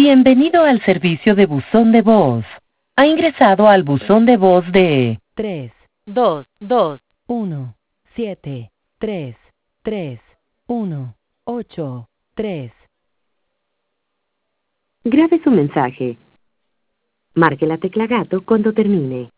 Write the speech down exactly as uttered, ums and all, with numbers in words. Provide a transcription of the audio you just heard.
Bienvenido al servicio de buzón de voz. Ha ingresado al buzón de voz de tres, dos, dos, uno, siete, tres, tres, uno, ocho, tres. Grabe su mensaje. Marque la tecla gato cuando termine.